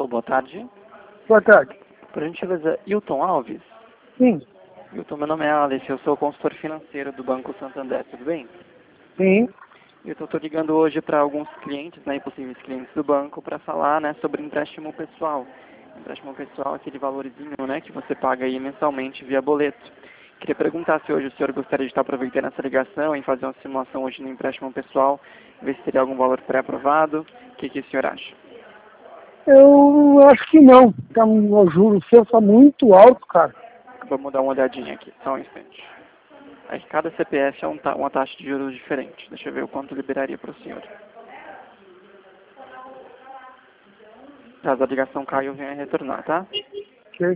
boa tarde. Boa tarde. Por gentileza, Hilton Alves? Sim. Hilton, meu nome é Alice, eu sou consultor financeiro do Banco Santander, tudo bem? Sim. Hilton, estou ligando hoje para alguns clientes, né, e possíveis clientes do banco, para falar, né, sobre empréstimo pessoal. Empréstimo pessoal é aquele valorzinho, né, que você paga aí mensalmente via boleto. Queria perguntar se hoje o senhor gostaria de estar aproveitando essa ligação e fazer uma simulação hoje no empréstimo pessoal, ver se teria algum valor pré-aprovado. O que o senhor acha? Eu acho que não. O juro seu está muito alto, cara. Vamos dar uma olhadinha aqui, só um instante. Aí cada CPF é uma taxa de juros diferente. Deixa eu ver o quanto liberaria para o senhor. Caso a ligação caia, eu venho retornar, tá? Ok.